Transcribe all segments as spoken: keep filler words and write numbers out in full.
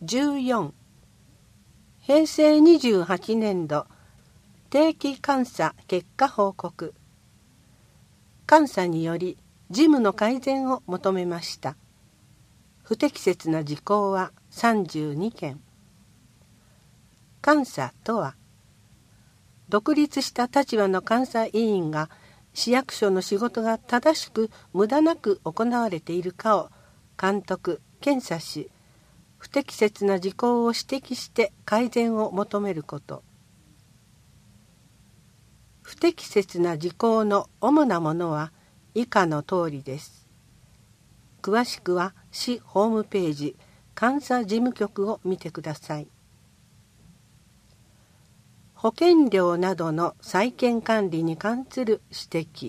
じゅうよんへいせいにじゅうはちねんど定期監査結果報告。監査により事務の改善を求めました。不適切な事項はさんじゅうにけん。監査とは、独立した立場の監査委員が市役所の仕事が正しく無駄なく行われているかを監督・検査し、不適切な事項を指摘して改善を求めること。不適切な事項の主なものは以下の通りです。詳しくは市ホームページ監査事務局を見てください。保険料などの債権管理に関する指摘。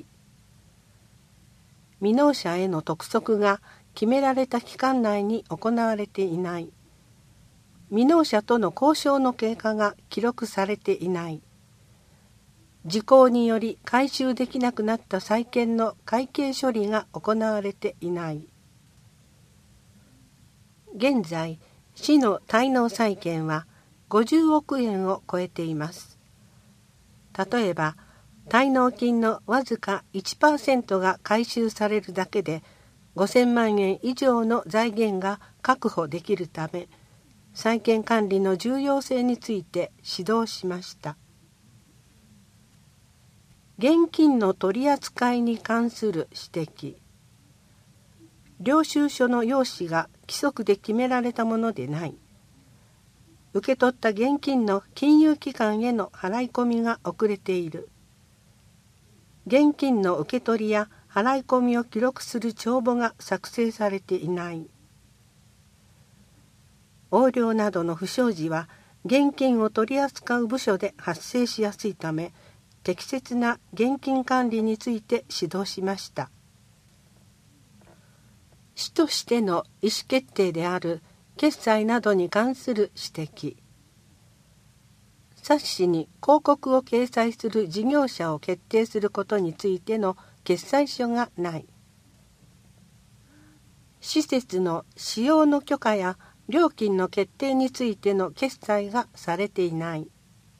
未納者への督促が決められた期間内に行われていない。未納者との交渉の経過が記録されていない。事項により回収できなくなった債権の会計処理が行われていない。現在、市の滞納債権はごじゅうおくえんを超えています。例えば、滞納金のわずか いちパーセント が回収されるだけでごせんまんえん以上の財源が確保できるため、債権管理の重要性について指導しました。現金の取り扱いに関する指摘。領収書の用紙が規則で決められたものでない。受け取った現金の金融機関への払い込みが遅れている。現金の受け取りや払い込みを記録する帳簿が作成されていない。横領などの不祥事は現金を取り扱う部署で発生しやすいため、適切な現金管理について指導しました。市としての意思決定である決済などに関する指摘。冊子に広告を掲載する事業者を決定することについての決裁書がない。施設の使用の許可や料金の決定についての決裁がされていない。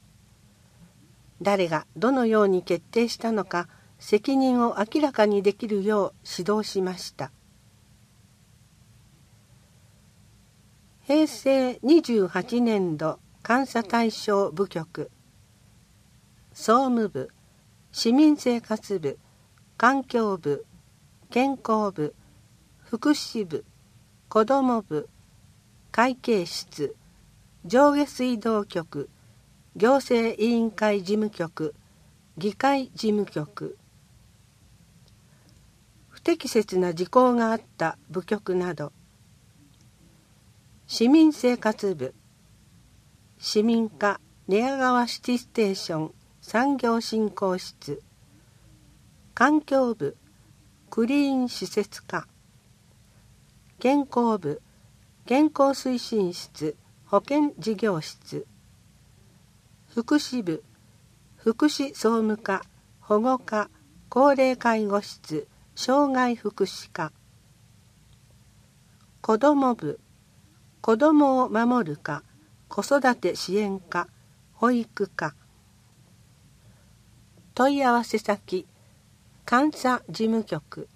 誰がどのように決定したのか責任を明らかにできるよう指導しました。へいせいにじゅうはちねんど監査対象部局。総務部、市民生活部、環境部、健康部、福祉部、子ども部、会計室、上下水道局、行政委員会事務局、議会事務局。不適切な事項があった部局など。市民生活部、市民課寝屋川シティステーション産業振興室、環境部クリーン施設課、健康部健康推進室保健事業室、福祉部福祉総務課保護課高齢介護室障害福祉課、子ども部子どもを守る課子育て支援課保育課。問い合わせ先監査事務局。